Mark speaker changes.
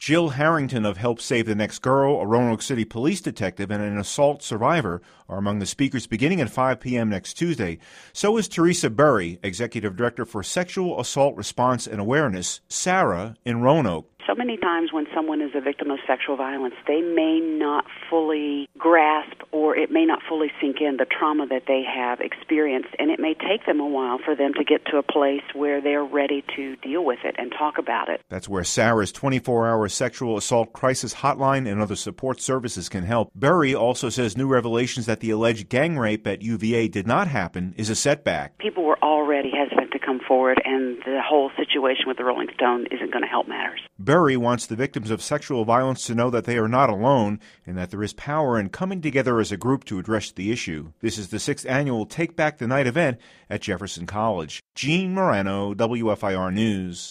Speaker 1: Jill Harrington of Help Save the Next Girl, a Roanoke City police detective, and an assault survivor are among the speakers beginning at 5 p.m. next Tuesday. So is Teresa Berry, Executive Director for Sexual Assault Response and Awareness, SARA, in Roanoke.
Speaker 2: So many times when someone is a victim of sexual violence, they may not fully grasp or it may not fully sink in the trauma that they have experienced, and it may take them a while for them to get to a place where they're ready to deal with it and talk about it.
Speaker 1: That's where SARA's 24-hour sexual assault crisis hotline and other support services can help. Berry also says new revelations that the alleged gang rape at UVA did not happen is a setback.
Speaker 2: People were already hesitant to come forward, and the whole situation with the Rolling Stone isn't going to help matters.
Speaker 1: Berry wants the victims of sexual violence to know that they are not alone and that there is power in coming together as a group to address the issue. This is the 6th annual Take Back the Night event at Jefferson College. Gene Morano, WFIR News.